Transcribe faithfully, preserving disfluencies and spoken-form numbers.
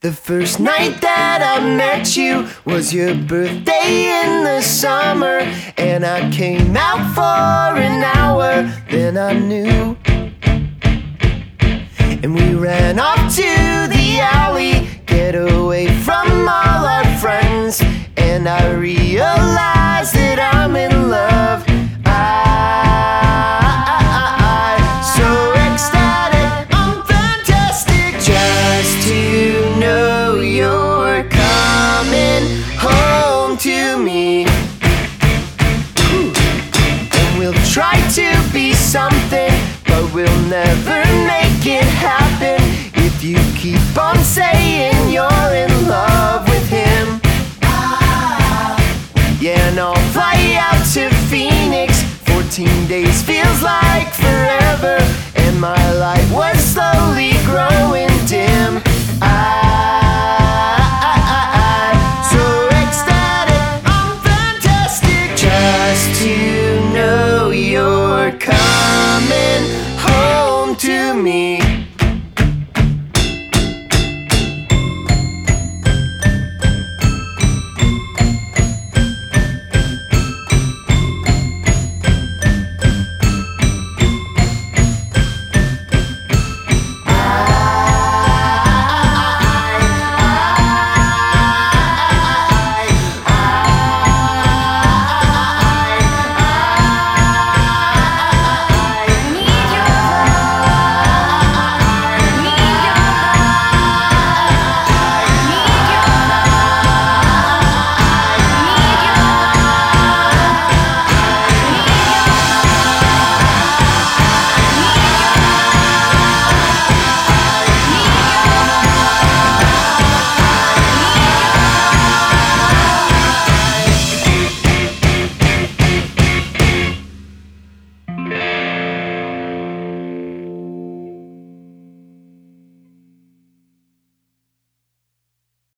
The first night that I met you was your birthday in the summer, and I came out for an hour, then I knew. And we ran off to the alley, get away from all our friends, and I realized that I'm in love. To me, and we'll try to be something, but we'll never make it happen if you keep on saying you're in love with him. Yeah, and I'll fly out to Phoenix. Fourteen days feels like forever, and my life